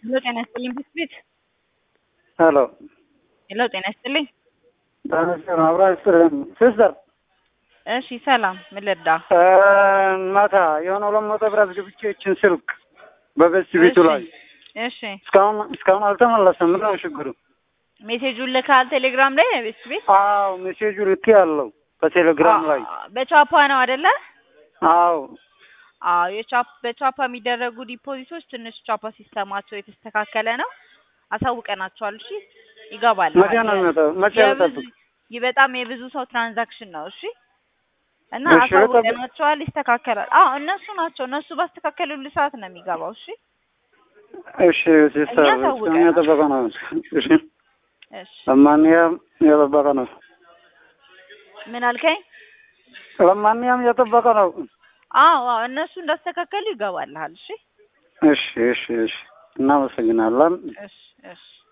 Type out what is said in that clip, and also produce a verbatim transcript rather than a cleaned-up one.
ሄሎ ጤና ይስጥልኝ ብስክሌት ሄሎ ሄሎ ጤና ይስጥልኝ። ታነሰ ማብራ ይስጥልኝ ሲስተር። እሺ ሰላም ምን ልርዳ? ማታ የሆነ ሁለት መቶ ብር አስገብቼችን ስልክ በበስ ቤቱ ላይ እሺ እስካሁን እስካሁን አልተመለሰም። ምንድን ነው ችግሩ? ሜሴጁን ልካል ቴሌግራም ላይ ብስክሌት? አዎ ሜሴጁ ልክ ያለው በቴሌግራም ላይ በቻፓ ነው አይደለ? አዎ አዎ የቻፕ በቻፓ የሚደረጉ ዲፖዚቶች ትንሽ ቻፓ ሲስተማቸው የተስተካከለ ነው። አሳውቀናቸዋል። እሺ ይገባል። መቼ ነው የሚመጣው? መቼ ነው? ይህ በጣም የብዙ ሰው ትራንዛክሽን ነው። እሺ እና አሳውቀናቸዋል። ይስተካከላል። አዎ እነሱ ናቸው። እነሱ ባስተካከሉልህ ሰዓት ነው የሚገባው። እሺ እሺ ሲስተር እየጠበቀ ነው። እሺ እሺ ለማንኛውም እየጠበቀ ነው። ምን አልከኝ? ለማንኛውም እየጠበቀ ነው። አዎ አዎ እነሱ እንዳስተካከሉ ይገባልሃል። እሺ እሺ እሺ እሺ እናመሰግናለን። እሺ እሺ